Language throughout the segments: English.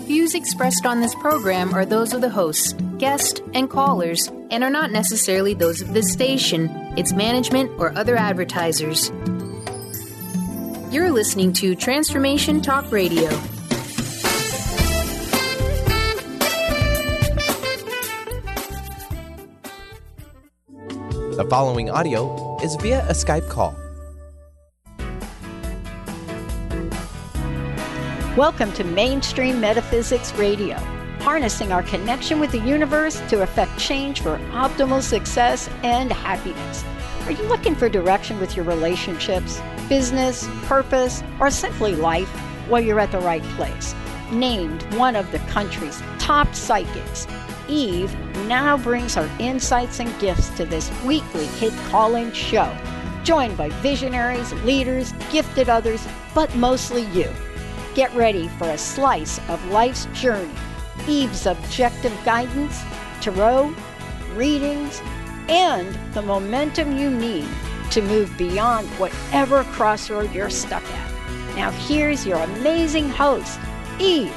Views expressed on this program are those of the hosts, guests, and callers, and are not necessarily those of this station, its management, or other advertisers. You're listening to Transformation Talk Radio. The following audio is via a Skype call. Welcome to Mainstream Metaphysics Radio, harnessing our connection with the universe to effect change for optimal success and happiness. Are you looking for direction with your relationships, business, purpose, or simply life? Well, you're at the right place. Named one of the country's top psychics, Eve now brings her insights and gifts to this weekly hit call-in show, joined by visionaries, leaders, gifted others, but mostly you. Get ready for a slice of life's journey, Eve's objective guidance, tarot, readings, and the momentum you need to move beyond whatever crossroad you're stuck at. Now here's your amazing host, Eve.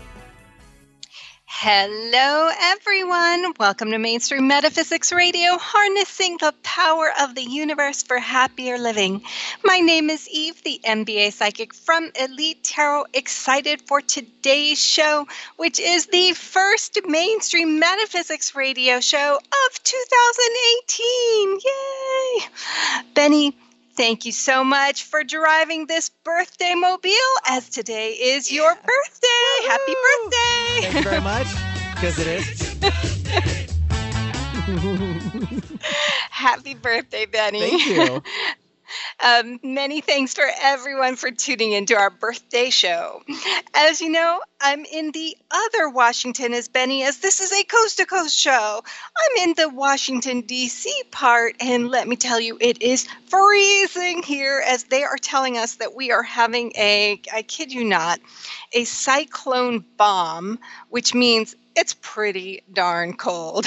Hello, everyone. Welcome to Mainstream Metaphysics Radio, harnessing the power of the universe for happier living. My name is Eve, the MBA psychic from Elite Tarot, excited for today's show, which is the first Mainstream Metaphysics Radio show of 2018. Yay! Benny, thank you so much for driving this birthday mobile, as today is your birthday. Woo-hoo! Happy birthday. Thank you very much, because it is. Happy birthday, Benny. Thank you. Many thanks for everyone for tuning into our birthday show. As you know, I'm in the other Washington as Benny, as this is a coast-to-coast show. I'm in the Washington, D.C. part, and let me tell you, it is freezing here, as they are telling us that we are having I kid you not, a cyclone bomb, which means it's pretty darn cold.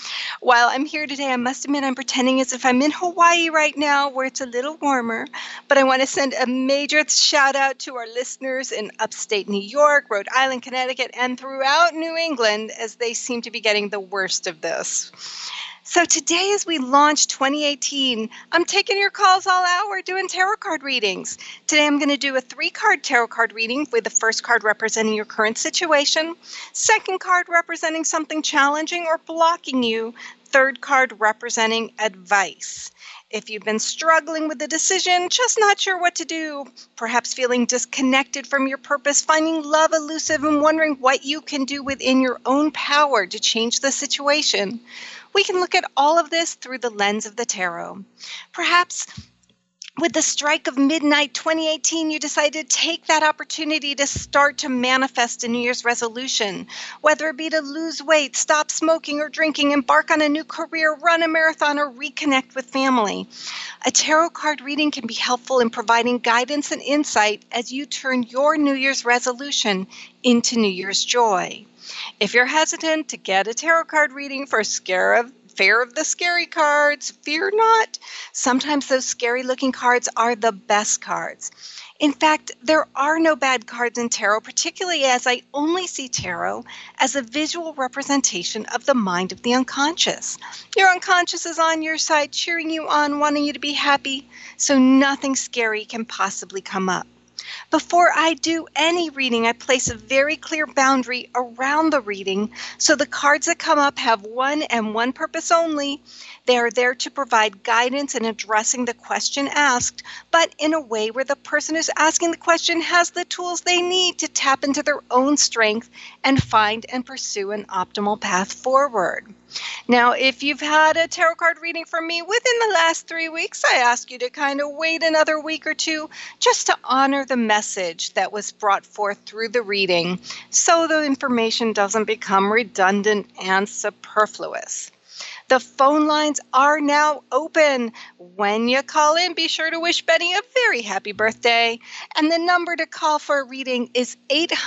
While I'm here today, I must admit I'm pretending as if I'm in Hawaii right now, where it's a little warmer. But I want to send a major shout out to our listeners in upstate New York, Rhode Island, Connecticut, and throughout New England, as they seem to be getting the worst of this. So today, as we launch 2018, I'm taking your calls all hour doing tarot card readings. Today, I'm going to do a 3-card tarot card reading, with the first card representing your current situation, second card representing something challenging or blocking you, third card representing advice. If you've been struggling with a decision, just not sure what to do, perhaps feeling disconnected from your purpose, finding love elusive, and wondering what you can do within your own power to change the situation, we can look at all of this through the lens of the tarot. Perhaps with the strike of midnight 2018, you decided to take that opportunity to start to manifest a New Year's resolution, whether it be to lose weight, stop smoking or drinking, embark on a new career, run a marathon, or reconnect with family. A tarot card reading can be helpful in providing guidance and insight as you turn your New Year's resolution into New Year's joy. If you're hesitant to get a tarot card reading for fear of the scary cards, fear not. Sometimes those scary-looking cards are the best cards. In fact, there are no bad cards in tarot, particularly as I only see tarot as a visual representation of the mind of the unconscious. Your unconscious is on your side, cheering you on, wanting you to be happy, so nothing scary can possibly come up. Before I do any reading, I place a very clear boundary around the reading, so the cards that come up have one and one purpose only. They are there to provide guidance in addressing the question asked, but in a way where the person who's asking the question has the tools they need to tap into their own strength and find and pursue an optimal path forward. Now, if you've had a tarot card reading from me within the last 3 weeks, I ask you to kind of wait another week or two just to honor the message that was brought forth through the reading, so the information doesn't become redundant and superfluous. The phone lines are now open. When you call in, be sure to wish Benny a very happy birthday. And the number to call for a reading is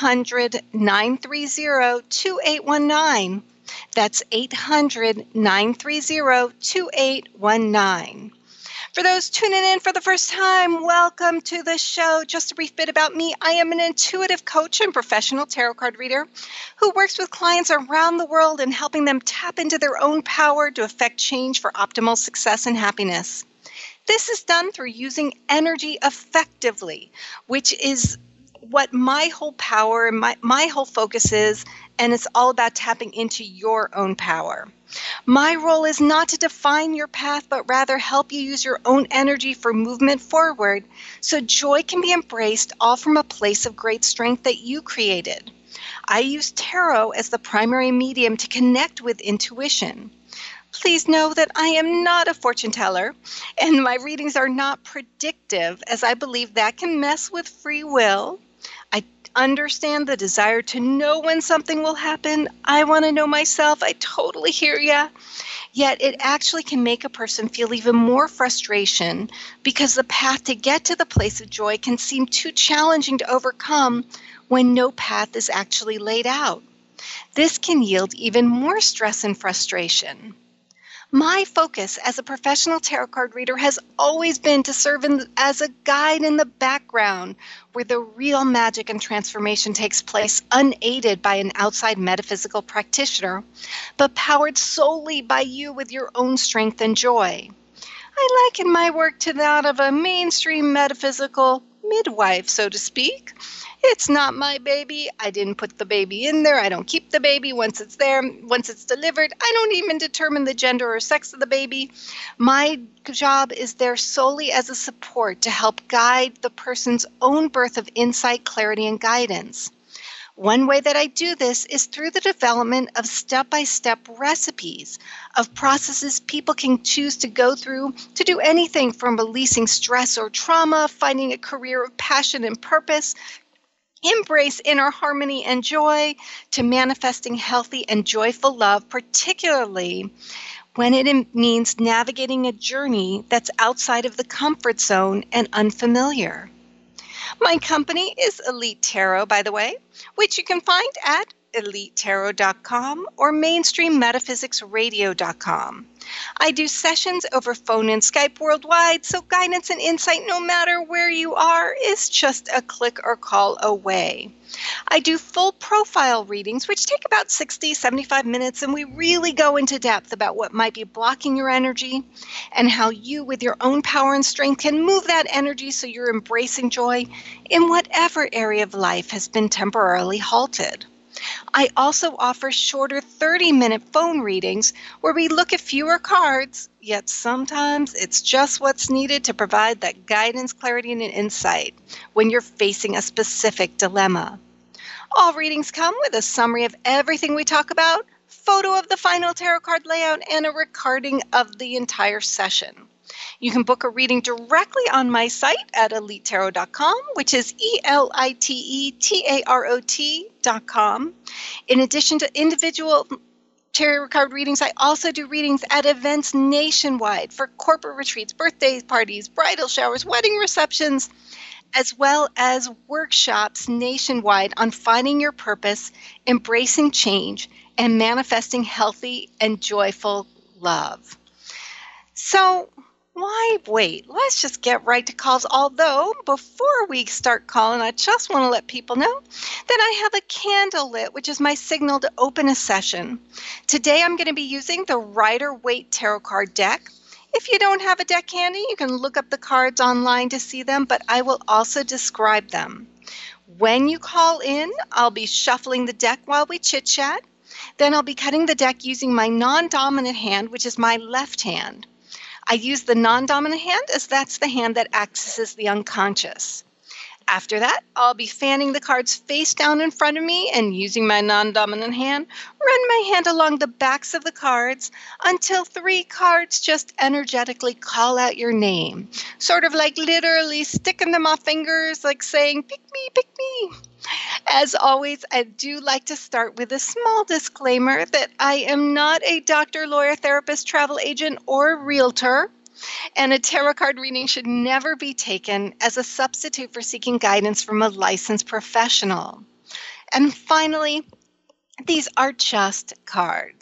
800-930-2819. That's 800-930-2819. For those tuning in for the first time, welcome to the show. Just a brief bit about me. I am an intuitive coach and professional tarot card reader who works with clients around the world in helping them tap into their own power to affect change for optimal success and happiness. This is done through using energy effectively, which is what my whole power and my whole focus is, and it's all about tapping into your own power. My role is not to define your path, but rather help you use your own energy for movement forward so joy can be embraced, all from a place of great strength that you created. I use tarot as the primary medium to connect with intuition. Please know that I am not a fortune teller, and my readings are not predictive, as I believe that can mess with free will. I understand the desire to know when something will happen. I want to know myself. I totally hear ya. Yet it actually can make a person feel even more frustration because the path to get to the place of joy can seem too challenging to overcome when no path is actually laid out. This can yield even more stress and frustration. My focus as a professional tarot card reader has always been to serve as a guide in the background where the real magic and transformation takes place unaided by an outside metaphysical practitioner, but powered solely by you with your own strength and joy. I liken my work to that of a mainstream metaphysical midwife, so to speak. It's not my baby. I didn't put the baby in there. I don't keep the baby once it's there. Once it's delivered, I don't even determine the gender or sex of the baby. My job is there solely as a support to help guide the person's own birth of insight, clarity, and guidance. One way that I do this is through the development of step-by-step recipes of processes people can choose to go through to do anything from releasing stress or trauma, finding a career of passion and purpose, embrace inner harmony and joy, to manifesting healthy and joyful love, particularly when it means navigating a journey that's outside of the comfort zone and unfamiliar. My company is Elite Tarot, by the way, which you can find at EliteTarot.com or MainstreamMetaPhysicsRadio.com. I do sessions over phone and Skype worldwide, so guidance and insight, no matter where you are, is just a click or call away. I do full profile readings, which take about 60, 75 minutes, and we really go into depth about what might be blocking your energy and how you, with your own power and strength, can move that energy so you're embracing joy in whatever area of life has been temporarily halted. I also offer shorter 30-minute phone readings where we look at fewer cards, yet sometimes it's just what's needed to provide that guidance, clarity, and insight when you're facing a specific dilemma. All readings come with a summary of everything we talk about, photo of the final tarot card layout, and a recording of the entire session. You can book a reading directly on my site at EliteTarot.com, which is EliteTarot.com. In addition to individual tarot card readings, I also do readings at events nationwide for corporate retreats, birthday parties, bridal showers, wedding receptions, as well as workshops nationwide on finding your purpose, embracing change, and manifesting healthy and joyful love. So, why wait? Let's just get right to calls. Although, before we start calling, I just want to let people know that I have a candle lit, which is my signal to open a session. Today, I'm going to be using the Rider-Waite Tarot Card deck. If you don't have a deck handy, you can look up the cards online to see them, but I will also describe them. When you call in, I'll be shuffling the deck while we chit-chat. Then I'll be cutting the deck using my non-dominant hand, which is my left hand. I use the non-dominant hand as that's the hand that accesses the unconscious. After that, I'll be fanning the cards face down in front of me and using my non-dominant hand, run my hand along the backs of the cards until 3 cards just energetically call out your name. Sort of like literally sticking them off fingers, like saying, pick me, pick me. As always, I do like to start with a small disclaimer that I am not a doctor, lawyer, therapist, travel agent, or realtor. And a tarot card reading should never be taken as a substitute for seeking guidance from a licensed professional. And finally, these are just cards.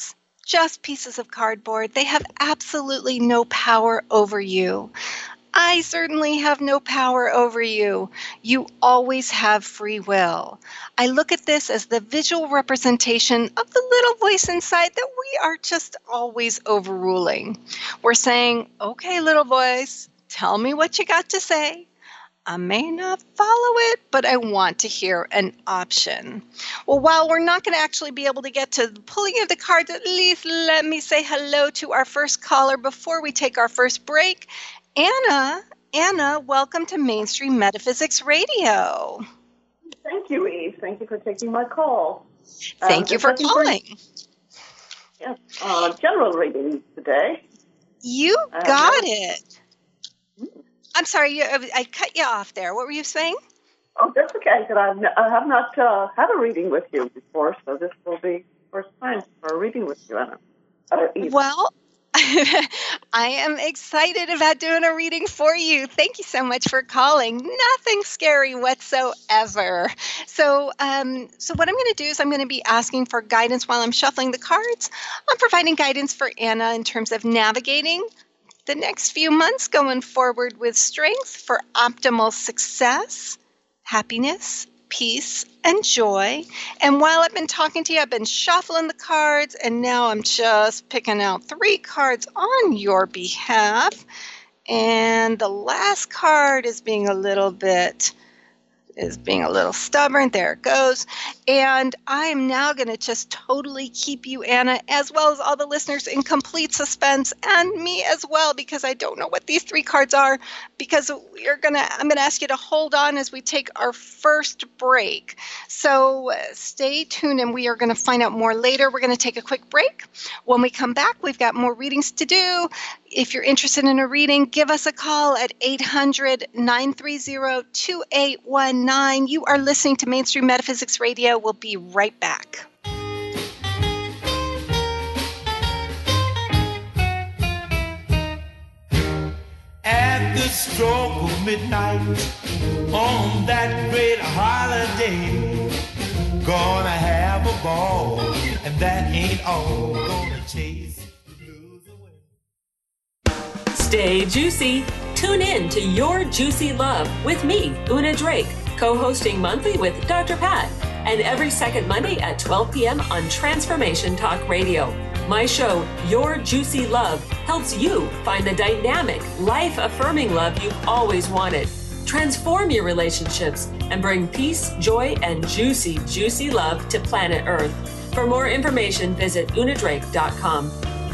just pieces of cardboard. They have absolutely no power over you. I certainly have no power over you. You always have free will. I look at this as the visual representation of the little voice inside that we are just always overruling. We're saying, okay, little voice, tell me what you got to say. I may not follow it, but I want to hear an option. Well, while we're not going to actually be able to get to the pulling of the cards, at least let me say hello to our first caller before we take our first break. Anna, welcome to Mainstream Metaphysics Radio. Thank you, Eve. Thank you for taking my call. Thank you for calling. Yes, general reading today. You got it. I'm sorry, I cut you off there. What were you saying? Oh, that's okay. I have not had a reading with you before, so this will be first time for a reading with you, Anna. Well, I am excited about doing a reading for you. Thank you so much for calling. Nothing scary whatsoever. So what I'm going to do is I'm going to be asking for guidance while I'm shuffling the cards. I'm providing guidance for Anna in terms of navigating the next few months going forward with strength for optimal success, happiness, peace, and joy. And while I've been talking to you, I've been shuffling the cards, and now I'm just picking out 3 cards on your behalf. And the last card is being a little stubborn. There it goes. And I am now going to just totally keep you, Anna, as well as all the listeners, in complete suspense, and me as well, because I don't know what these 3 cards are, because I'm going to ask you to hold on as we take our first break. So stay tuned, and we are going to find out more later. We're going to take a quick break. When we come back, we've got more readings to do. If you're interested in a reading, give us a call at 800-930-2819. You are listening to Mainstream Metaphysics Radio. We'll be right back. At the stroke of midnight, on that great holiday, gonna have a ball, and that ain't all. Gonna chase the blues away. Stay juicy. Tune in to Your Juicy Love with me, Una Drake, co-hosting monthly with Dr. Pat, and every second Monday at 12 p.m. on Transformation Talk Radio. My show, Your Juicy Love, helps you find the dynamic, life-affirming love you've always wanted. Transform your relationships and bring peace, joy, and juicy, juicy love to planet Earth. For more information, visit unadrake.com.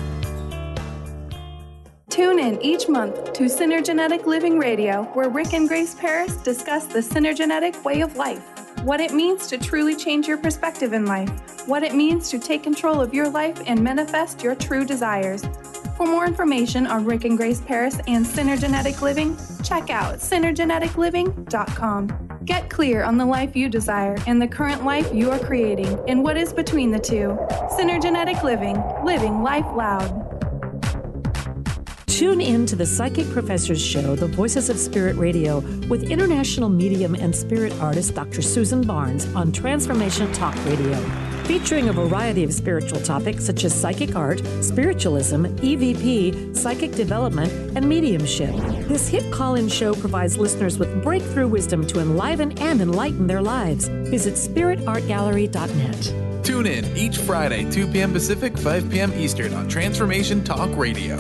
Tune in each month to Synergenetic Living Radio, where Rick and Grace Paris discuss the synergenetic way of life, what it means to truly change your perspective in life, what it means to take control of your life and manifest your true desires. For more information on Rick and Grace Paris and Synergenetic Living, check out synergeneticliving.com. Get clear on the life you desire and the current life you are creating and what is between the two. Synergenetic Living, living life loud. Tune in to the Psychic Professors Show, The Voices of Spirit Radio, with international medium and spirit artist Dr. Susan Barnes on Transformation Talk Radio, featuring a variety of spiritual topics such as psychic art, spiritualism, EVP, psychic development, and mediumship. This hit call-in show provides listeners with breakthrough wisdom to enliven and enlighten their lives. Visit spiritartgallery.net. Tune in each Friday, 2 p.m. Pacific, 5 p.m. Eastern on Transformation Talk Radio.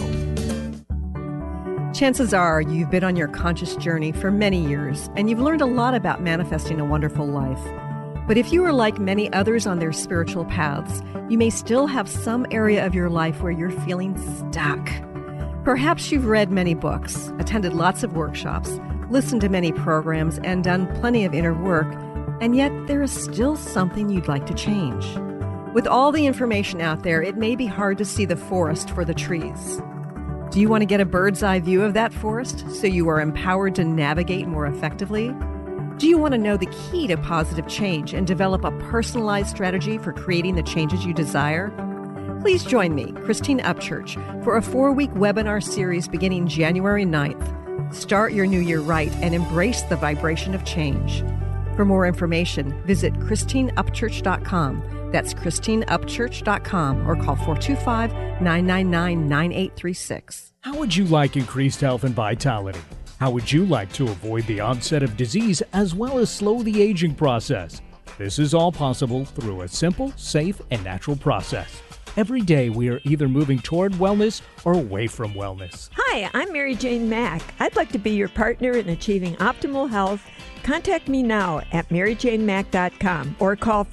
Chances are you've been on your conscious journey for many years, and you've learned a lot about manifesting a wonderful life. But if you are like many others on their spiritual paths, you may still have some area of your life where you're feeling stuck. Perhaps you've read many books, attended lots of workshops, listened to many programs, and done plenty of inner work, and yet there is still something you'd like to change. With all the information out there, it may be hard to see the forest for the trees. Do you want to get a bird's eye view of that forest so you are empowered to navigate more effectively? Do you want to know the key to positive change and develop a personalized strategy for creating the changes you desire? Please join me, Christine Upchurch, for a 4-week webinar series beginning January 9th. Start your new year right and embrace the vibration of change. For more information, visit ChristineUpchurch.com. That's ChristineUpchurch.com or call 425-999-9836. How would you like increased health and vitality? How would you like to avoid the onset of disease as well as slow the aging process? This is all possible through a simple, safe, and natural process. Every day we are either moving toward wellness or away from wellness. Hi, I'm Mary Jane Mack. I'd like to be your partner in achieving optimal health. Contact me now at maryjanemack.com or call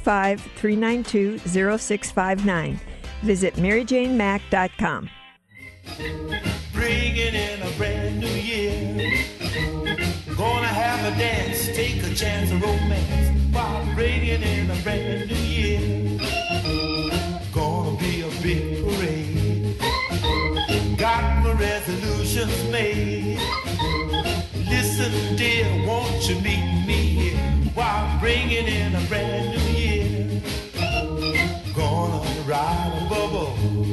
425-392-0659. Visit maryjanemack.com. Bringing in a brand new year. Gonna have a dance, take a chance of romance. While bringing in a brand new year. Gonna be a big parade. Got my resolutions made. Listen, dear, won't you meet me here? While bringing in a brand new year. Gonna ride a bubble.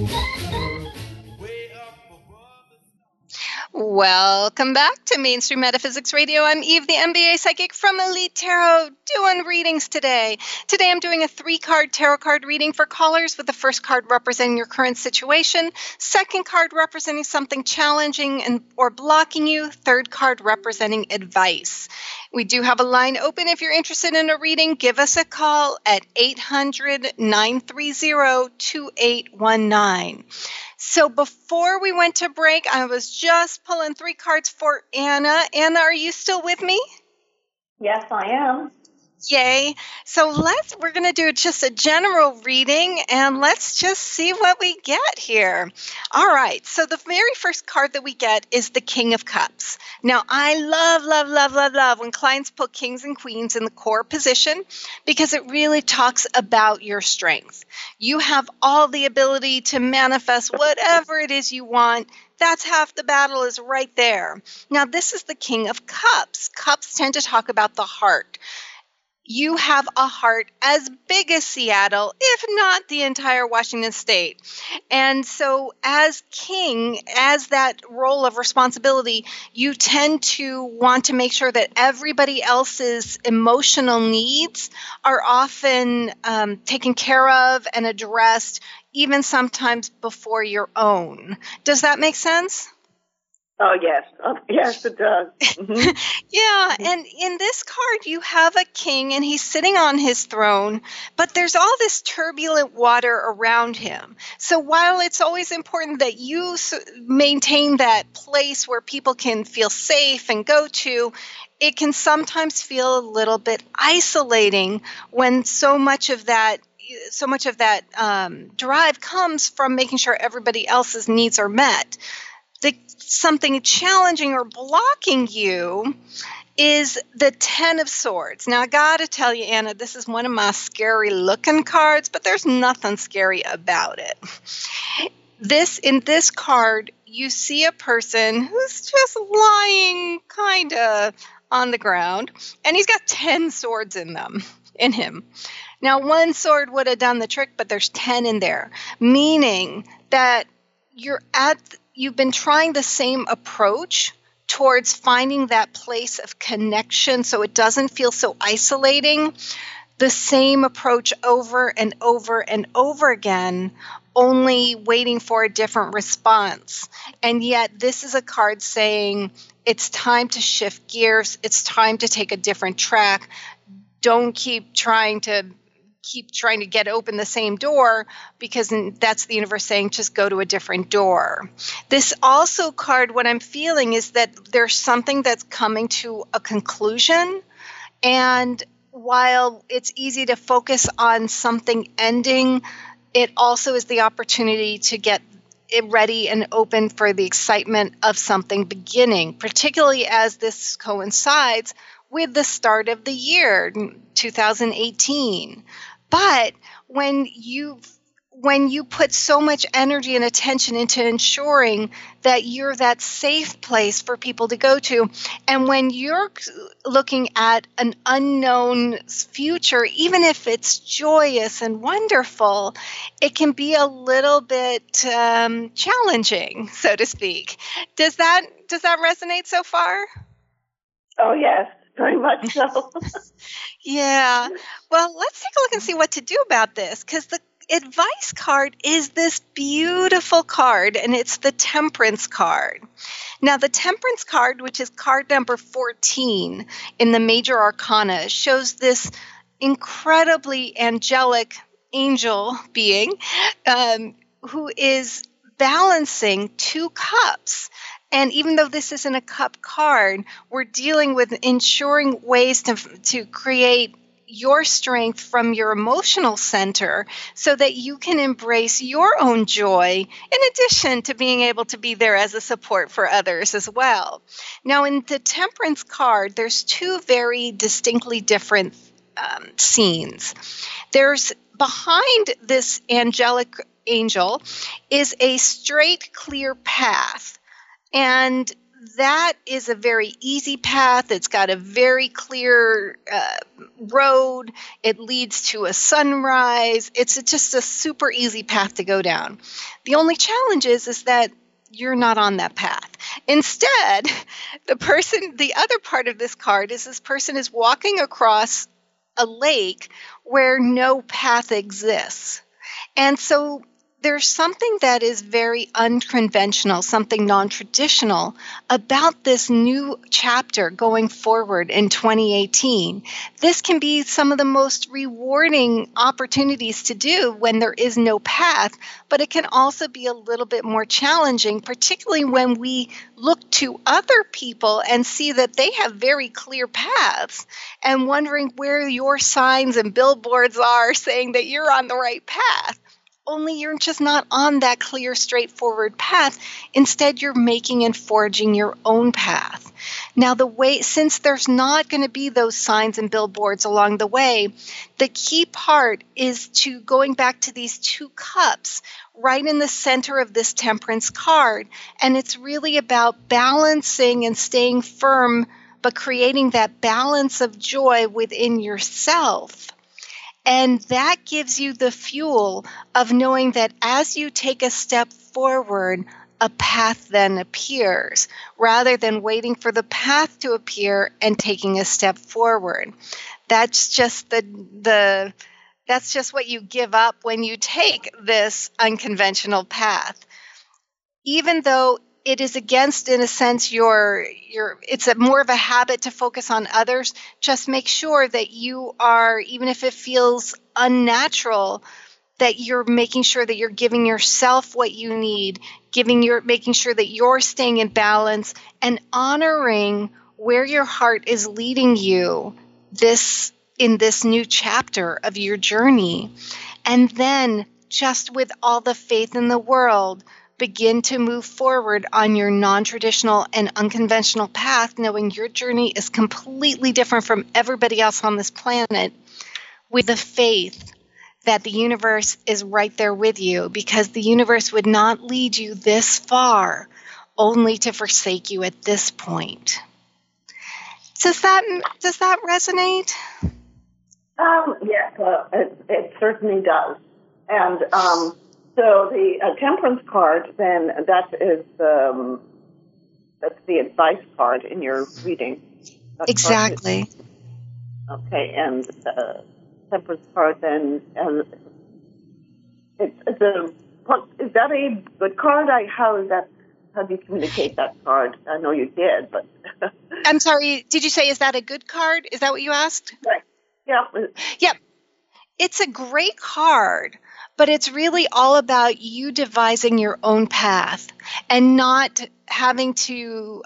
Welcome back to Mainstream Metaphysics Radio. I'm Eve, the MBA psychic from Elite Tarot, doing readings today. Today I'm doing a 3-card tarot card reading for callers, with the first card representing your current situation, second card representing something challenging or blocking you, third card representing advice. We do have a line open. If you're interested in a reading, give us a call at 800-930-2819. So before we went to break, I was just pulling 3 cards for Anna. Anna, are you still with me? Yes, I am. Yay. So we're going to do just a general reading, and let's just see what we get here. All right. So the very first card that we get is the King of Cups. Now, I love when clients put kings and queens in the core position, because it really talks about your strength. You have all the ability to manifest whatever it is you want. That's half the battle is right there. Now, this is the King of Cups. Cups tend to talk about the heart. You have a heart as big as Seattle, if not the entire Washington state. And so as king, as that role of responsibility, you tend to want to make sure that everybody else's emotional needs are often taken care of and addressed, even sometimes before your own. Does that make sense? Oh, yes. Yes, it does. Mm-hmm. Yeah, and in this card, you have a king, and he's sitting on his throne, but there's all this turbulent water around him. So while it's always important that you maintain that place where people can feel safe and go to, it can sometimes feel a little bit isolating when so much of that drive comes from making sure everybody else's needs are met. Something challenging or blocking you is the 10 of Swords. Now, I got to tell you, Anna, this is one of my scary-looking cards, but there's nothing scary about it. In this card, you see a person who's just lying kind of on the ground, and he's got 10 swords in him. Now, one sword would have done the trick, but there's 10 in there, meaning that you've been trying the same approach towards finding that place of connection so it doesn't feel so isolating. The same approach over and over and over again, only waiting for a different response. And yet this is a card saying it's time to shift gears. It's time to take a different track. Don't keep trying to get open the same door, because that's the universe saying just go to a different door. This also card, what I'm feeling is that there's something that's coming to a conclusion, and while it's easy to focus on something ending, it also is the opportunity to get it ready and open for the excitement of something beginning, particularly as this coincides with the start of the year, 2018. But when you put so much energy and attention into ensuring that you're that safe place for people to go to, and when you're looking at an unknown future, even if it's joyous and wonderful, it can be a little bit challenging, so to speak. Does that resonate so far? Oh, yes. very much so. Yeah. Well, let's take a look and see what to do about this, because the advice card is this beautiful card, and it's the Temperance card. Now, the Temperance card, which is card number 14 in the Major Arcana, shows this incredibly angelic angel being who is balancing two cups. And even though this isn't a cup card, we're dealing with ensuring ways to create your strength from your emotional center so that you can embrace your own joy, in addition to being able to be there as a support for others as well. Now, in the Temperance card, there's two very distinctly different scenes. There's behind this angelic angel is a straight, clear path. And that is a very easy path. It's got a very clear road. It leads to a sunrise. It's just a super easy path to go down. The only challenge is that you're not on that path. Instead, the other part of this card is this person is walking across a lake where no path exists. And so there's something that is very unconventional, something non-traditional about this new chapter going forward in 2018. This can be some of the most rewarding opportunities to do when there is no path, but it can also be a little bit more challenging, particularly when we look to other people and see that they have very clear paths and wondering where your signs and billboards are saying that you're on the right path. Only you're just not on that clear, straightforward path. Instead, you're making and forging your own path. Now, since there's not going to be those signs and billboards along the way, the key part is to going back to these two cups right in the center of this Temperance card. And it's really about balancing and staying firm, but creating that balance of joy within yourself. And that gives you the fuel of knowing that as you take a step forward, a path then appears, rather than waiting for the path to appear and taking a step forward. That's just that's just what you give up when you take this unconventional path. Even though it is against, in a sense, it's more of a habit to focus on others. Just make sure that you are, even if it feels unnatural, that you're making sure that you're giving yourself what you need, making sure that you're staying in balance and honoring where your heart is leading you in this new chapter of your journey. And then, just with all the faith in the world, begin to move forward on your non-traditional and unconventional path, knowing your journey is completely different from everybody else on this planet, with the faith that the universe is right there with you, because the universe would not lead you this far only to forsake you at this point. Does that resonate? Yes, it certainly does. And so the Temperance card, then that's the advice card in your reading. Exactly. Okay, and Temperance card then, is that a good card? How do you communicate that card? I know you did, but I'm sorry. Did you say, is that a good card? Is that what you asked? Right. Yeah. Yeah. It's a great card, but it's really all about you devising your own path and not having to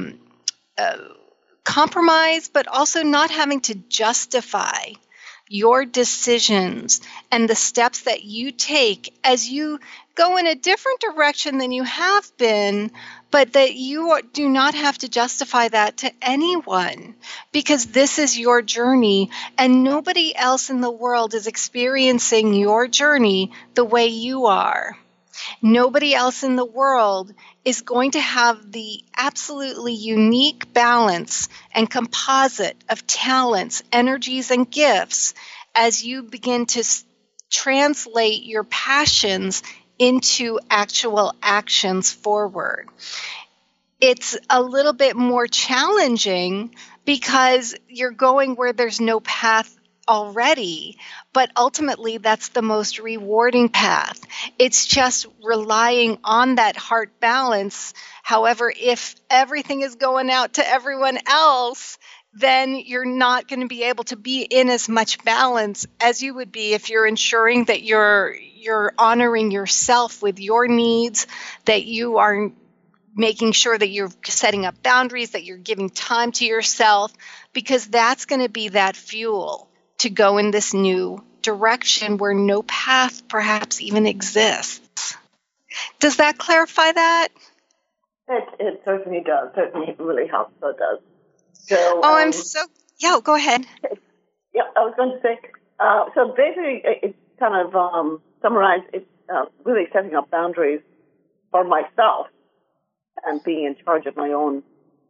compromise, but also not having to justify your decisions and the steps that you take as you go in a different direction than you have been, but that you do not have to justify that to anyone, because this is your journey and nobody else in the world is experiencing your journey the way you are. Nobody else in the world is going to have the absolutely unique balance and composite of talents, energies, and gifts as you begin to translate your passions into actual actions forward. it's a little bit more challenging because you're going where there's no path already, but ultimately that's the most rewarding path. It's just relying on that heart balance. However, if everything is going out to everyone else, then you're not going to be able to be in as much balance as you would be if you're ensuring that you're honoring yourself with your needs, that you are making sure that you're setting up boundaries, that you're giving time to yourself, because that's going to be that fuel to go in this new direction where no path perhaps even exists. Does that clarify that? It certainly does. Certainly it really helps, so it does. So, go ahead. Yeah, I was going to say, so basically it's kind of summarized, it's really setting up boundaries for myself and being in charge of my own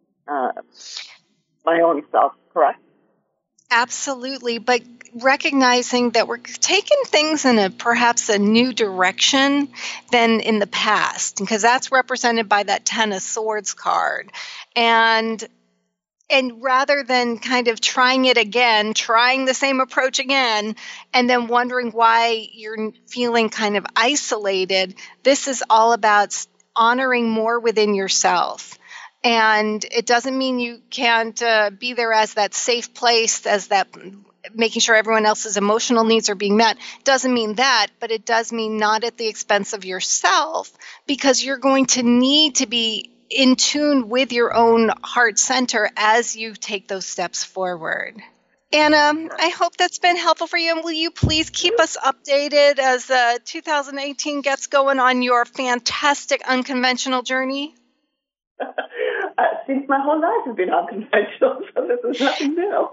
self, correct? Absolutely, but recognizing that we're taking things in perhaps a new direction than in the past, because that's represented by that Ten of Swords card. And rather than kind of trying it again, trying the same approach again, and then wondering why you're feeling kind of isolated, this is all about honoring more within yourself. And it doesn't mean you can't be there as that safe place, as that making sure everyone else's emotional needs are being met. Doesn't mean that, but it does mean not at the expense of yourself, because you're going to need to be in tune with your own heart center as you take those steps forward. Anna, I hope that's been helpful for you. And will you please keep us updated as 2018 gets going on your fantastic unconventional journey? Since my whole life has been unconventional, so this is nothing new.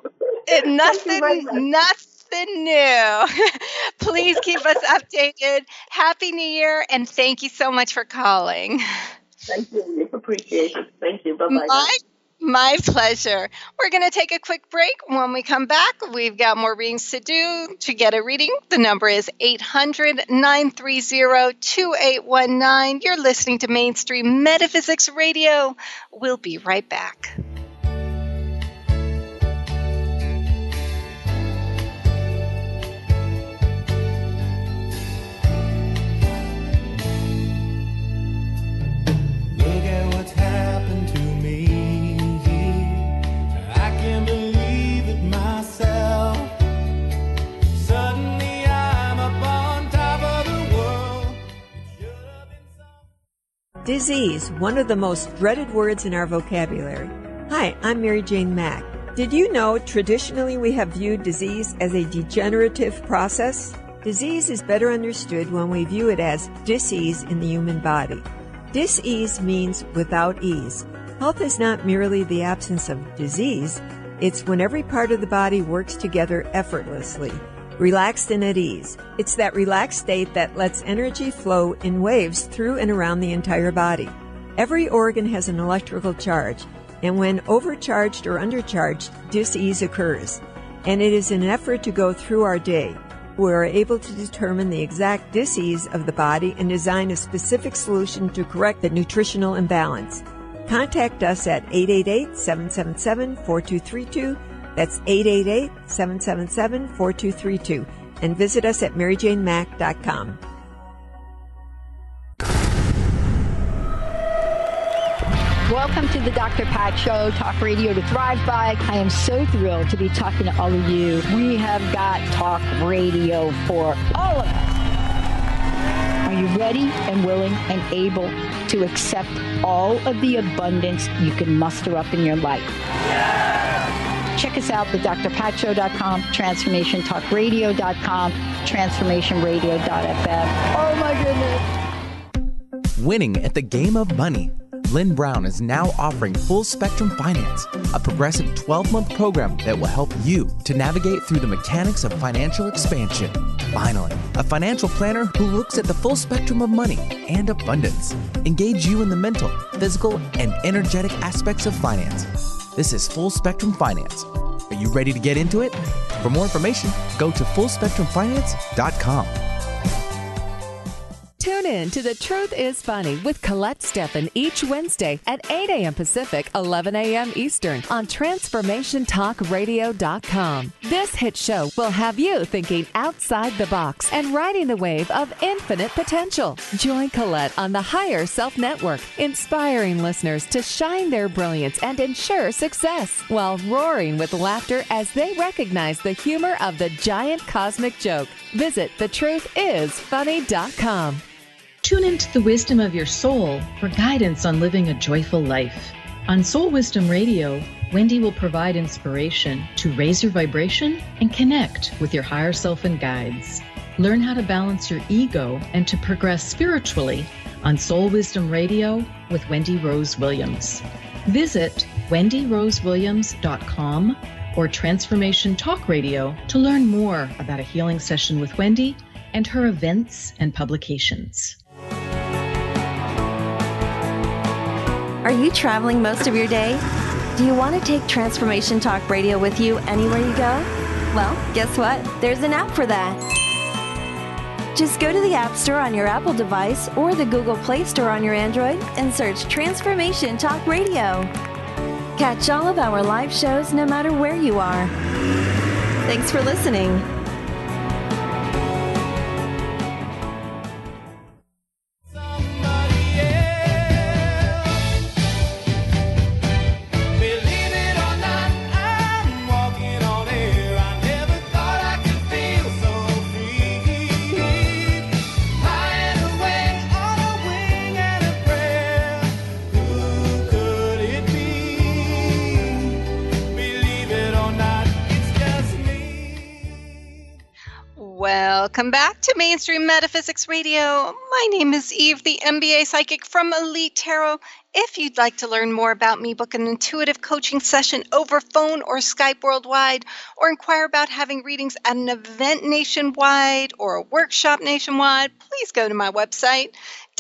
Nothing new. Please keep us updated. Happy New Year, and thank you so much for calling. Thank you. Appreciate it. Thank you. Bye-bye. My pleasure. We're going to take a quick break. When we come back, we've got more readings to do. To get a reading, the number is 800-930-2819. You're listening to Mainstream Metaphysics Radio. We'll be right back. Disease, one of the most dreaded words in our vocabulary. Hi, I'm Mary Jane Mack. Did you know traditionally we have viewed disease as a degenerative process? Disease is better understood when we view it as dis-ease in the human body. Dis-ease means without ease. Health is not merely the absence of disease, it's when every part of the body works together effortlessly, relaxed and at ease. It's that relaxed state that lets energy flow in waves through and around the entire body. Every organ has an electrical charge, and when overcharged or undercharged, dis-ease occurs. And it is an effort to go through our day. We are able to determine the exact dis-ease of the body and design a specific solution to correct the nutritional imbalance. Contact us at 888-777-4232. That's 888-777-4232. And visit us at maryjanemack.com. Welcome to the Dr. Pat Show, Talk Radio to Thrive By. I am so thrilled to be talking to all of you. We have got Talk Radio for all of us. Are you ready and willing and able to accept all of the abundance you can muster up in your life? Check us out, thedrpatshow.com, transformationtalkradio.com, transformationradio.fm. Oh my goodness. Winning at the game of money. Lynn Brown is now offering Full Spectrum Finance, a progressive 12-month program that will help you to navigate through the mechanics of financial expansion. Finally, a financial planner who looks at the full spectrum of money and abundance. Engage you in the mental, physical, and energetic aspects of finance. This is Full Spectrum Finance. Are you ready to get into it? For more information, go to fullspectrumfinance.com. Tell Tune in to The Truth is Funny with Colette Steffen each Wednesday at 8 a.m. Pacific, 11 a.m. Eastern on TransformationTalkRadio.com. This hit show will have you thinking outside the box and riding the wave of infinite potential. Join Colette on the Higher Self Network, inspiring listeners to shine their brilliance and ensure success while roaring with laughter as they recognize the humor of the giant cosmic joke. Visit thetruthисfunny.com. Tune into the wisdom of your soul for guidance on living a joyful life. On Soul Wisdom Radio, Wendy will provide inspiration to raise your vibration and connect with your higher self and guides. Learn how to balance your ego and to progress spiritually on Soul Wisdom Radio with Wendy Rose Williams. Visit wendyrosewilliams.com or Transformation Talk Radio to learn more about a healing session with Wendy and her events and publications. Are you traveling most of your day? Do you want to take Transformation Talk Radio with you anywhere you go? Well, guess what? There's an app for that. Just go to the App Store on your Apple device or the Google Play Store on your Android and search Transformation Talk Radio. Catch all of our live shows no matter where you are. Thanks for listening. Welcome back to Mainstream Metaphysics Radio. My name is Eve, the MBA Psychic from Elite Tarot. If you'd like to learn more about me, book an intuitive coaching session over phone or Skype worldwide, or inquire about having readings at an event nationwide or a workshop nationwide, please go to my website,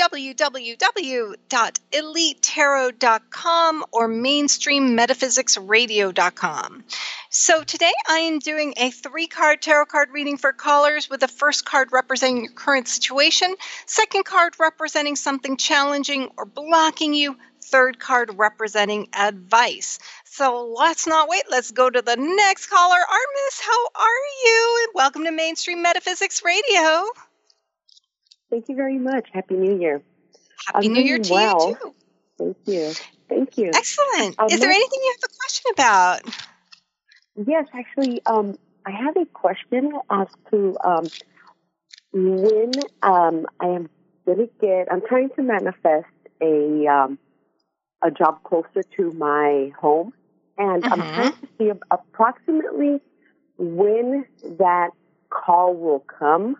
www.elitetarot.com or mainstreammetaPhysicsradio.com. So today I am doing a 3-card tarot card reading for callers, with the first card representing your current situation, second card representing something challenging or blocking you, third card representing advice. So let's not wait. Let's go to the next caller. Artemis, how are you? And welcome to Mainstream Metaphysics Radio. Thank you very much. Happy New Year. Happy New Year to you, too. Thank you. Thank you. Excellent. Is there anything you have a question about? Yes, actually, I have a question as to when I'm trying to manifest a job closer to my home, and I'm trying to see approximately when that call will come.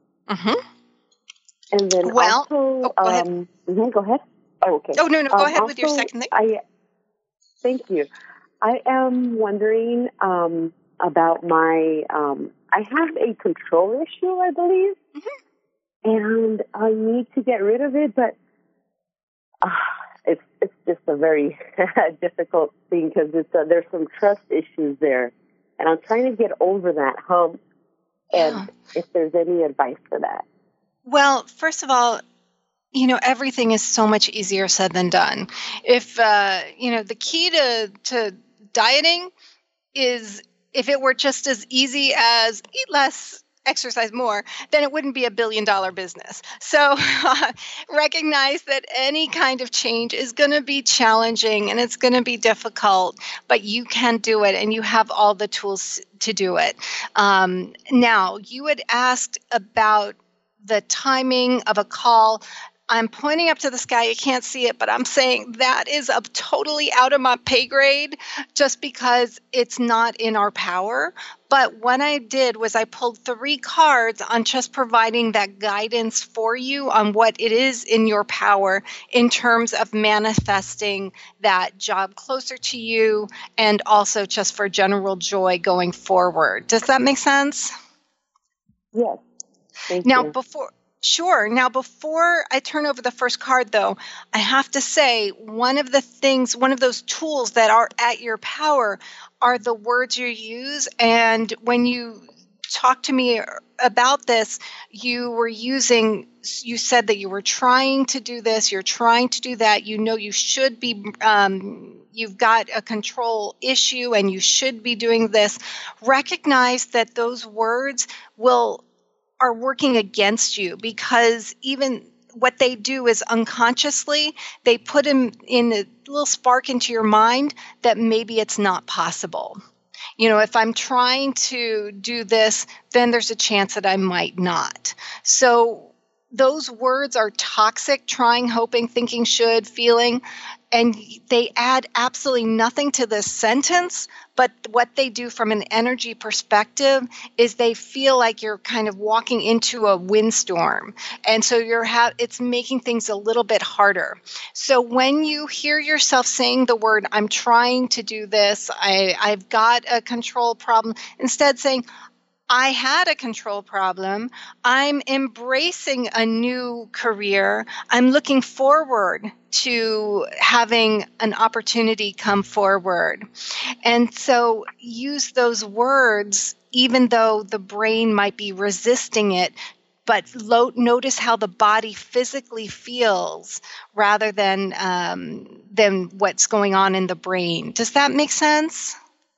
And then go ahead. Go ahead. Oh, okay. Oh, no, go ahead with your second thing. Thank you. I am wondering about my, I have a control issue, I believe, and I need to get rid of it, but it's just a very difficult thing because there's some trust issues there, and I'm trying to get over that hump, and if there's any advice for that. Well, first of all, everything is so much easier said than done. If, the key to dieting is, if it were just as easy as eat less, exercise more, then it wouldn't be $1 billion business. So recognize that any kind of change is going to be challenging and it's going to be difficult, but you can do it and you have all the tools to do it. Now, you had asked about the timing of a call. I'm pointing up to the sky. You can't see it, but I'm saying that is totally out of my pay grade just because it's not in our power. But what I did was I pulled 3 cards on just providing that guidance for you on what it is in your power in terms of manifesting that job closer to you and also just for general joy going forward. Does that make sense? Yes. Now, before I turn over the first card, though, I have to say one of those tools that are at your power are the words you use. And when you talked to me about this, you said that you were trying to do this, you're trying to do that, you should be, you've got a control issue and you should be doing this. Recognize that those words are working against you, because even what they do is unconsciously, they put in a little spark into your mind that maybe it's not possible. If I'm trying to do this, then there's a chance that I might not. So those words are toxic: trying, hoping, thinking, should, feeling, and they add absolutely nothing to this sentence. But what they do from an energy perspective is they feel like you're kind of walking into a windstorm. And so it's making things a little bit harder. So when you hear yourself saying the word, I'm trying to do this, I've got a control problem, instead saying, I had a control problem. I'm embracing a new career. I'm looking forward to having an opportunity come forward. And so use those words, even though the brain might be resisting it, but notice how the body physically feels rather than what's going on in the brain. Does that make sense?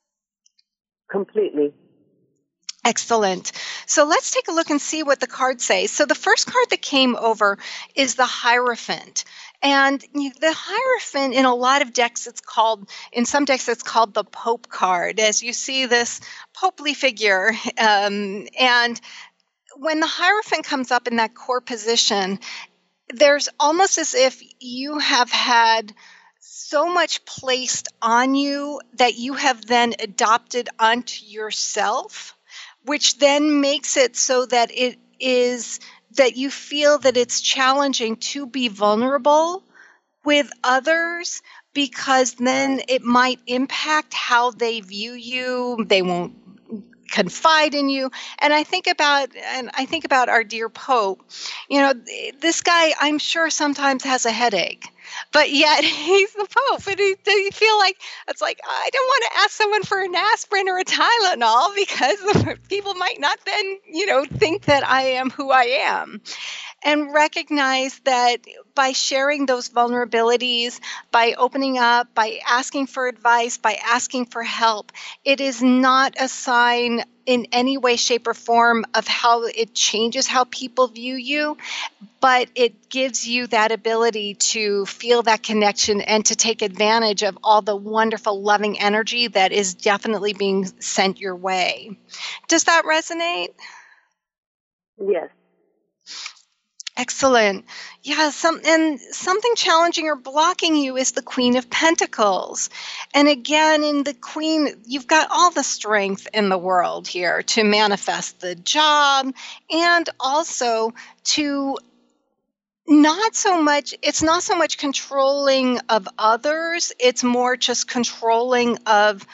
Completely. Excellent. So let's take a look and see what the cards say. So the first card that came over is the Hierophant. And the Hierophant, in a lot of decks, in some decks, it's called the Pope card, as you see this popely figure. And when the Hierophant comes up in that core position, there's almost as if you have had so much placed on you that you have then adopted onto yourself, which then makes it so that it is that you feel that it's challenging to be vulnerable with others, because then it might impact how they view you. They won't confide in you. And I think about our dear Pope. This guy, I'm sure, sometimes has a headache, but yet he's the Pope. And you feel like it's like, I don't want to ask someone for an aspirin or a Tylenol, because people might not then, think that I am who I am. And recognize that by sharing those vulnerabilities, by opening up, by asking for advice, by asking for help, it is not a sign in any way, shape, or form of how it changes how people view you, but it gives you that ability to feel that connection and to take advantage of all the wonderful, loving energy that is definitely being sent your way. Does that resonate? Yes. Excellent. Yeah, something challenging or blocking you is the Queen of Pentacles. And again, in the Queen, you've got all the strength in the world here to manifest the job, and also to it's not so much controlling of others, it's more just controlling of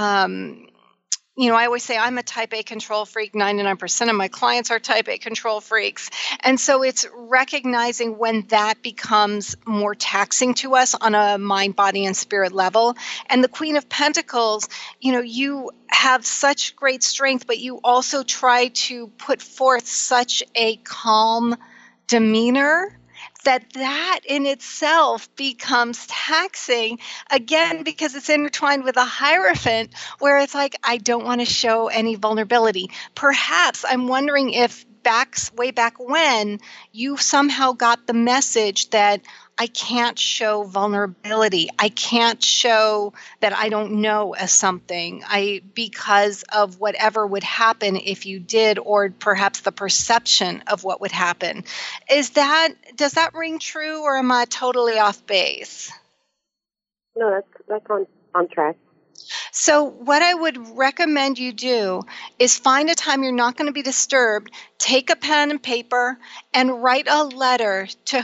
I always say I'm a type A control freak. 99% of my clients are type A control freaks. And so it's recognizing when that becomes more taxing to us on a mind, body, and spirit level. And the Queen of Pentacles, you have such great strength, but you also try to put forth such a calm demeanor that in itself becomes taxing, again, because it's intertwined with a Hierophant, where it's like, I don't want to show any vulnerability. Perhaps I'm wondering if way back when, you somehow got the message that I can't show vulnerability. I can't show that I don't know something because of whatever would happen if you did, or perhaps the perception of what would happen. Does that ring true, or am I totally off base? No, that's on track. So what I would recommend you do is find a time you're not going to be disturbed, take a pen and paper, and write a letter to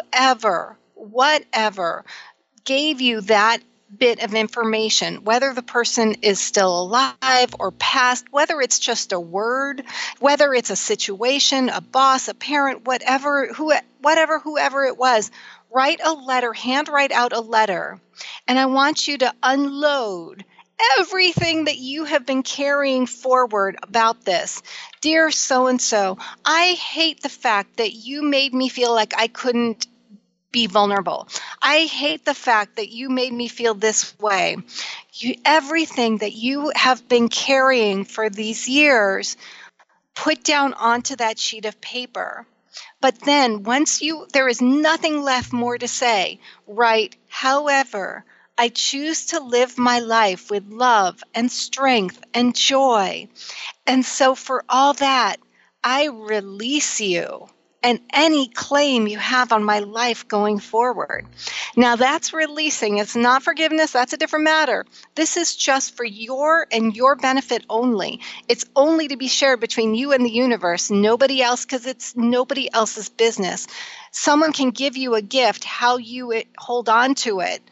whatever gave you that bit of information, whether the person is still alive or passed, whether it's just a word, whether it's a situation, a boss, a parent, whoever it was. Write a letter, handwrite out a letter, and I want you to unload everything that you have been carrying forward about this. Dear so-and-so, I hate the fact that you made me feel like I couldn't be vulnerable. I hate the fact that you made me feel this way. Everything that you have been carrying for these years, put down onto that sheet of paper. But then there is nothing left more to say, write, however, I choose to live my life with love and strength and joy. And so for all that, I release you and any claim you have on my life going forward. Now that's releasing. It's not forgiveness. That's a different matter. This is just for your and your benefit only. It's only to be shared between you and the universe, nobody else, because it's nobody else's business. Someone can give you a gift. How you hold on to it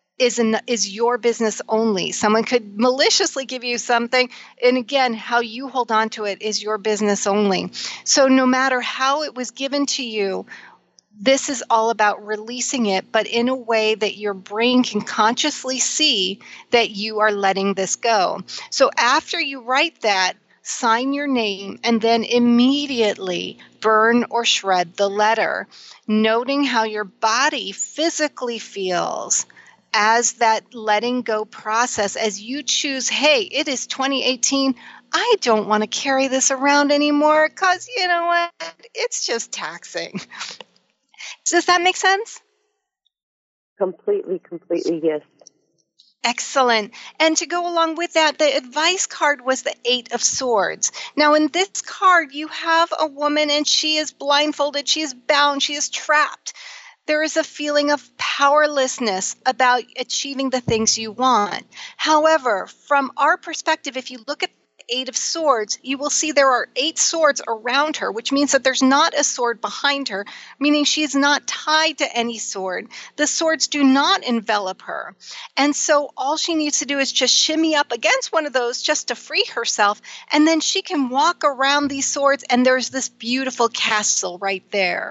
is your business only. Someone could maliciously give you something, and again, how you hold on to it is your business only. So no matter how it was given to you, this is all about releasing it, but in a way that your brain can consciously see that you are letting this go. So after you write that, sign your name, and then immediately burn or shred the letter, noting how your body physically feels as that letting go process, as you choose, hey, it is 2018. I don't want to carry this around anymore because, you know what, it's just taxing. Does that make sense? Completely, yes. Excellent. And to go along with that, the advice card was the 8 of Swords. Now, in this card, you have a woman and she is blindfolded, she is bound, she is trapped. There is a feeling of powerlessness about achieving the things you want. However, from our perspective, if you look at the 8 of Swords, you will see there are 8 swords around her, which means that there's not a sword behind her, meaning she is not tied to any sword. The swords do not envelop her. And so all she needs to do is just shimmy up against one of those just to free herself, and then she can walk around these swords, and there's this beautiful castle right there.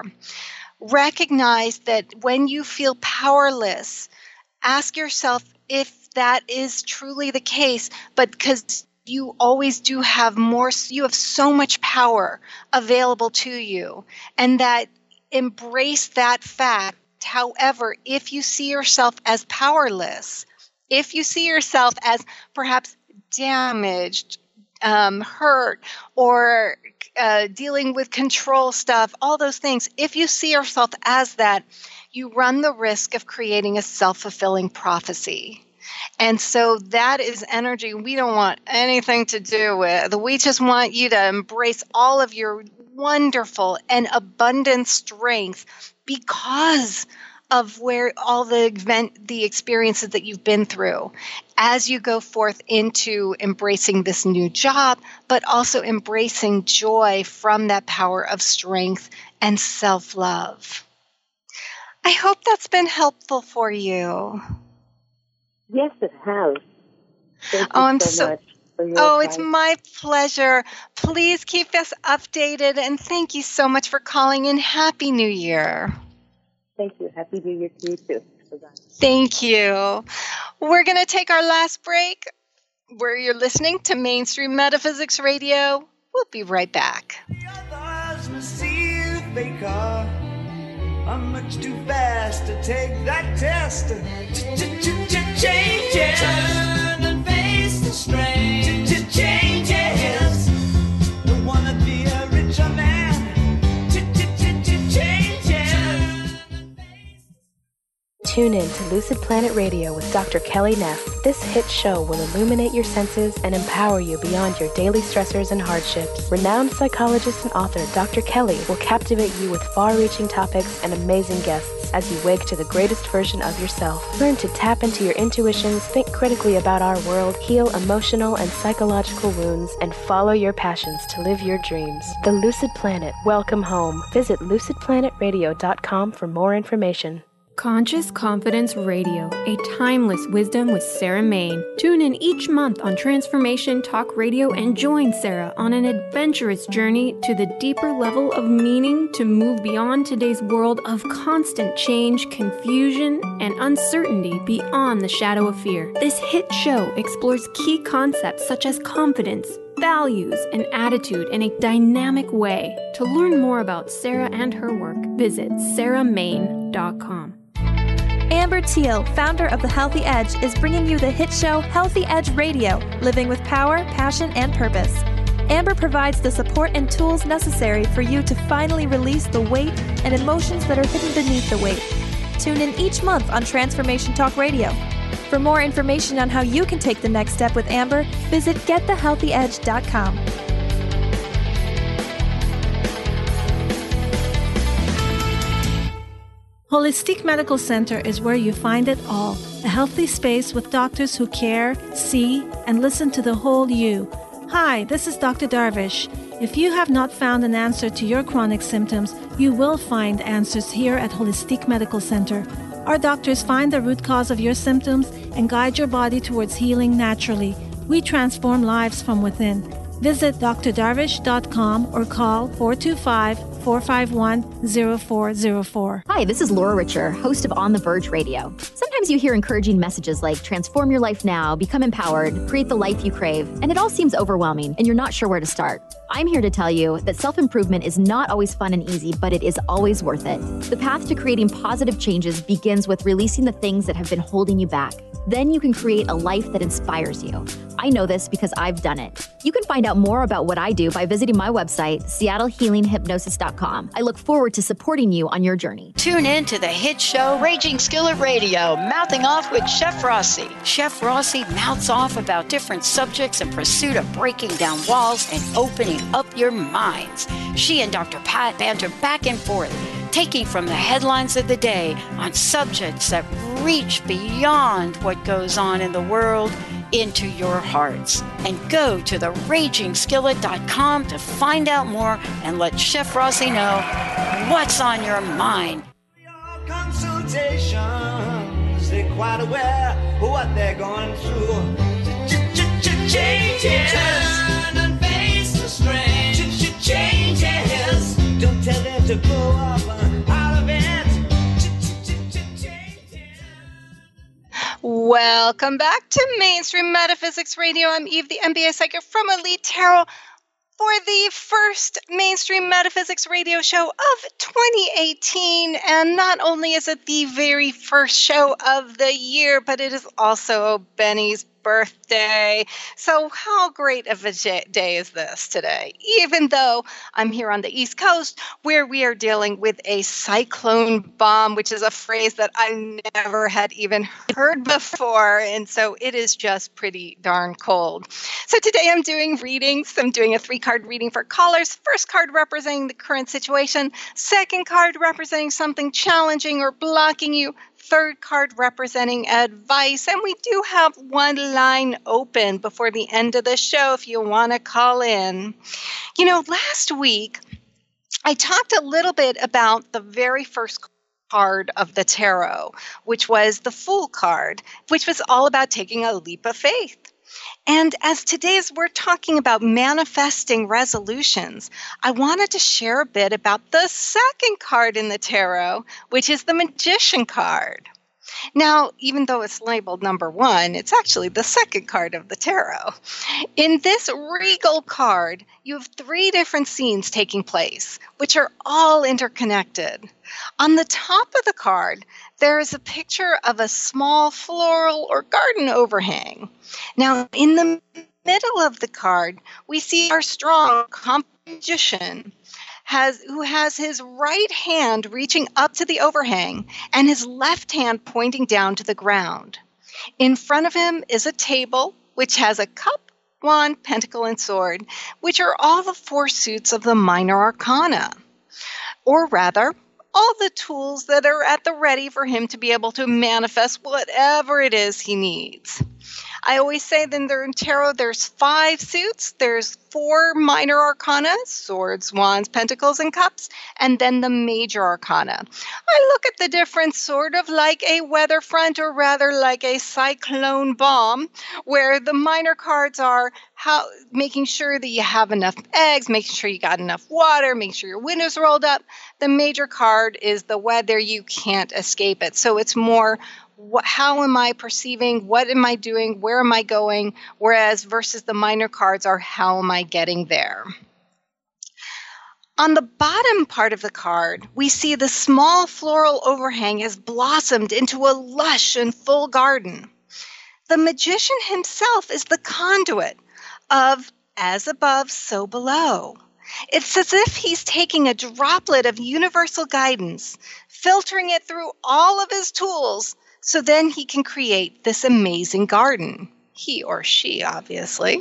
Recognize that when you feel powerless, ask yourself if that is truly the case, but because you always do have more, you have so much power available to you, and that embrace that fact. However, if you see yourself as powerless, if you see yourself as perhaps damaged, hurt, or dealing with control stuff, all those things, if you see yourself as that, you run the risk of creating a self-fulfilling prophecy. And so that is energy we don't want anything to do with. We just want you to embrace all of your wonderful and abundant strength because of where all the experiences that you've been through as you go forth into embracing this new job, but also embracing joy from that power of strength and self-love. I hope that's been helpful for you. Yes, it has. Thank you so much for your advice. It's my pleasure. Please keep us updated, and thank you so much for calling in. Happy New Year. Thank you. Happy New Year to you, too. Bye-bye. Thank you. We're going to take our last break, where you're listening to Mainstream Metaphysics Radio. We'll be right back. I'm much too fast to take that test. Changes. Turn and face the strain. Changes. Don't wanna be a richer man. Tune in to Lucid Planet Radio with Dr. Kelly Neff. This hit show will illuminate your senses and empower you beyond your daily stressors and hardships. Renowned psychologist and author Dr. Kelly will captivate you with far-reaching topics and amazing guests as you wake to the greatest version of yourself. Learn to tap into your intuitions, think critically about our world, heal emotional and psychological wounds, and follow your passions to live your dreams. The Lucid Planet. Welcome home. Visit lucidplanetradio.com for more information. Conscious Confidence Radio, a timeless wisdom with Sarah Main. Tune in each month on Transformation Talk Radio and join Sarah on an adventurous journey to the deeper level of meaning to move beyond today's world of constant change, confusion, and uncertainty beyond the shadow of fear. This hit show explores key concepts such as confidence, values, and attitude in a dynamic way. To learn more about Sarah and her work, visit sarahmain.com. Amber Teal, founder of The Healthy Edge, is bringing you the hit show Healthy Edge Radio, living with power, passion, and purpose. Amber provides the support and tools necessary for you to finally release the weight and emotions that are hidden beneath the weight. Tune in each month on Transformation Talk Radio. For more information on how you can take the next step with Amber, visit getthehealthyedge.com. Holistic Medical Center is where you find it all. A healthy space with doctors who care, see, and listen to the whole you. Hi, this is Dr. Darvish. If you have not found an answer to your chronic symptoms, you will find answers here at Holistic Medical Center. Our doctors find the root cause of your symptoms and guide your body towards healing naturally. We transform lives from within. Visit drdarvish.com or call 425-451-0404. Hi, this is Laura Richer, host of On the Verge Radio. Sometimes you hear encouraging messages like transform your life now, become empowered, create the life you crave, and it all seems overwhelming and you're not sure where to start. I'm here to tell you that self-improvement is not always fun and easy, but it is always worth it. The path to creating positive changes begins with releasing the things that have been holding you back. Then you can create a life that inspires you. I know this because I've done it. You can find out more about what I do by visiting my website, seattlehealinghypnosis.com. I look forward to supporting you on your journey. Tune in to the hit show Raging Skillet Radio, Mouthing Off with Chef Rossi. Chef Rossi mouths off about different subjects in pursuit of breaking down walls and opening up your minds. She and Dr. Pat banter back and forth, taking from the headlines of the day on subjects that reach beyond what goes on in the world into your hearts. And go to theragingskillet.com to find out more and let Chef Rossi know what's on your mind. Consultations, they're quite aware of what they're going through. Changes, turn and face the strange. Changes, don't tell them to grow up out of it. Welcome back to Mainstream Metaphysics Radio. I'm Eve, the MBA Psychic from Elite Tarot, for the first Mainstream Metaphysics Radio show of 2018. And not only is it the very first show of the year, but it is also Benny's birthday. So how great of a day is this today? Even though I'm here on the East Coast where we are dealing with a cyclone bomb, which is a phrase that I never had even heard before. And so it is just pretty darn cold. So today I'm doing readings. I'm doing a 3-card reading for callers. First card representing the current situation. Second card representing something challenging or blocking you. Third card representing advice. And we do have one line open before the end of the show if you want to call in. You know, last week I talked a little bit about the very first card of the tarot, which was the Fool card, which was all about taking a leap of faith. And as we're talking about manifesting resolutions, I wanted to share a bit about the second card in the tarot, which is the Magician card. Now, even though it's labeled number 1, it's actually the second card of the tarot. In this regal card, you have 3 different scenes taking place, which are all interconnected. On the top of the card, there is a picture of a small floral or garden overhang. Now, in the middle of the card, we see our strong magician who has his right hand reaching up to the overhang and his left hand pointing down to the ground. In front of him is a table which has a cup, wand, pentacle, and sword, which are all the 4 suits of the minor arcana. Or rather, all the tools that are at the ready for him to be able to manifest whatever it is he needs. I always say that in the tarot, there's 5 suits. There's 4 minor arcana, swords, wands, pentacles, and cups, and then the major arcana. I look at the difference sort of like a weather front, or rather like a cyclone bomb, where the minor cards are making sure that you have enough eggs, making sure you got enough water, making sure your windows rolled up. The major card is the weather. You can't escape it. So it's more, how am I perceiving? What am I doing? Where am I going? Whereas versus the minor cards are, how am I getting there? On the bottom part of the card, we see the small floral overhang has blossomed into a lush and full garden. The magician himself is the conduit of as above, so below. It's as if he's taking a droplet of universal guidance, filtering it through all of his tools, so then he can create this amazing garden. He or she, obviously.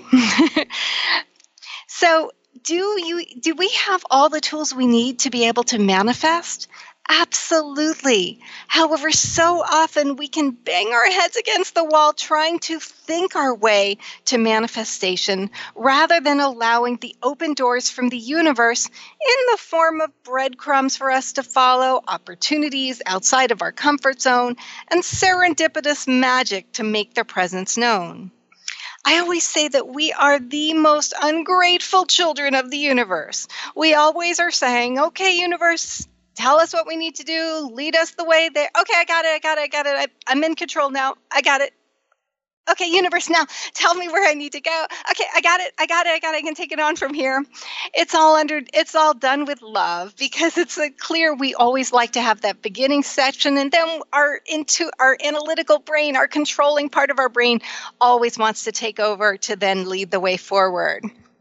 So do we have all the tools we need to be able to manifest? Absolutely. However, so often we can bang our heads against the wall trying to think our way to manifestation rather than allowing the open doors from the universe in the form of breadcrumbs for us to follow, opportunities outside of our comfort zone, and serendipitous magic to make their presence known. I always say that we are the most ungrateful children of the universe. We always are saying, okay, universe, tell us what we need to do. Lead us the way there. Okay, I got it. I'm in control now. I got it. Okay, universe, now tell me where I need to go. Okay, I got it. I can take it on from here. It's all done with love, because it's clear we always like to have that beginning section, and then our analytical brain, our controlling part of our brain, always wants to take over to then lead the way forward.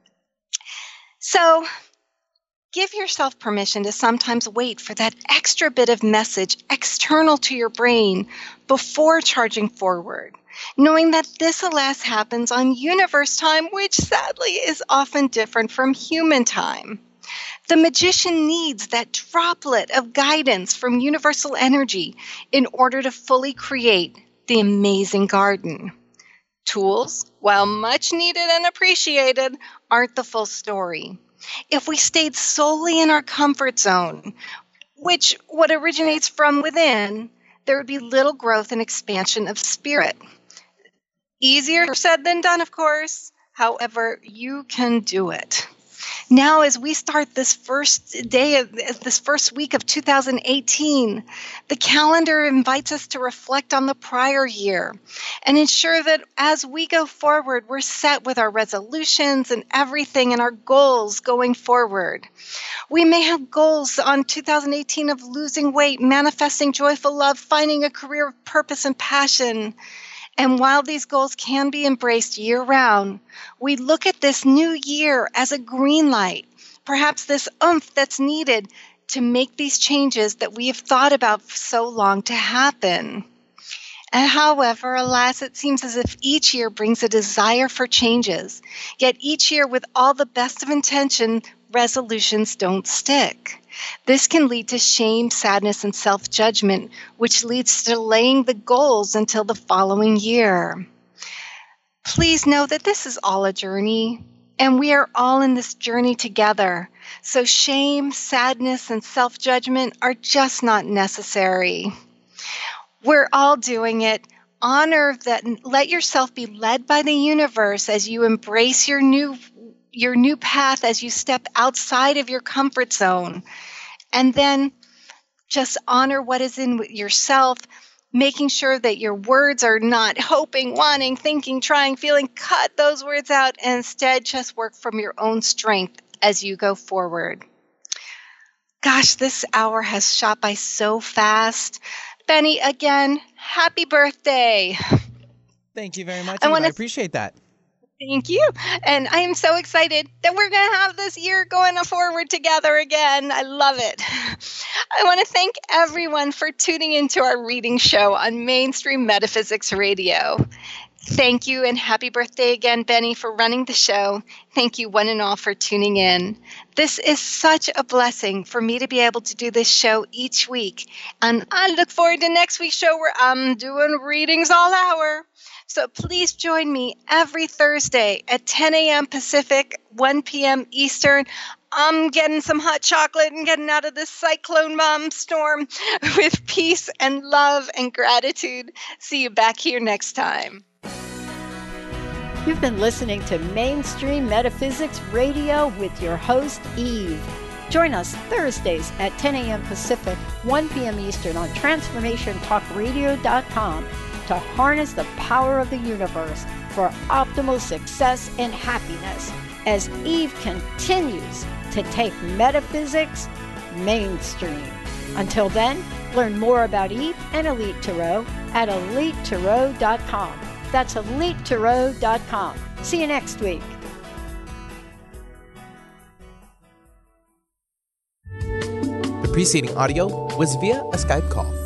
So give yourself permission to sometimes wait for that extra bit of message external to your brain before charging forward, knowing that this, alas, happens on universe time, which sadly is often different from human time. The magician needs that droplet of guidance from universal energy in order to fully create the amazing garden. Tools, while much needed and appreciated, aren't the full story. If we stayed solely in our comfort zone, which what originates from within, there would be little growth and expansion of spirit. Easier said than done, of course. However, you can do it. Now, as we start this first week of 2018, the calendar invites us to reflect on the prior year and ensure that as we go forward, we're set with our resolutions and everything and our goals going forward. We may have goals on 2018 of losing weight, manifesting joyful love, finding a career of purpose and passion. And while these goals can be embraced year-round, we look at this new year as a green light, perhaps this oomph that's needed to make these changes that we have thought about for so long to happen. And however, alas, it seems as if each year brings a desire for changes, yet each year with all the best of intention, resolutions don't stick. This can lead to shame, sadness, and self-judgment, which leads to delaying the goals until the following year. Please know that this is all a journey, and we are all in this journey together. So shame, sadness, and self-judgment are just not necessary. We're all doing it. Honor that. Let yourself be led by the universe as you embrace your new path, as you step outside of your comfort zone. And then just honor what is in yourself, making sure that your words are not hoping, wanting, thinking, trying, feeling. Cut those words out and instead just work from your own strength as you go forward. Gosh, this hour has shot by so fast. Benny, again, happy birthday. Thank you very much. I appreciate that. Thank you. And I am so excited that we're going to have this year going forward together again. I love it. I want to thank everyone for tuning into our reading show on Mainstream Metaphysics Radio. Thank you, and happy birthday again, Benny, for running the show. Thank you, one and all, for tuning in. This is such a blessing for me to be able to do this show each week. And I look forward to next week's show where I'm doing readings all hour. So please join me every Thursday at 10 a.m. Pacific, 1 p.m. Eastern. I'm getting some hot chocolate and getting out of this cyclone mom storm with peace and love and gratitude. See you back here next time. You've been listening to Mainstream Metaphysics Radio with your host, Eve. Join us Thursdays at 10 a.m. Pacific, 1 p.m. Eastern on TransformationTalkRadio.com to harness the power of the universe for optimal success and happiness as Eve continues to take metaphysics mainstream. Until then, learn more about Eve and Elite Tarot at EliteTarot.com. That's EliteTarot.com. See you next week. The preceding audio was via a Skype call.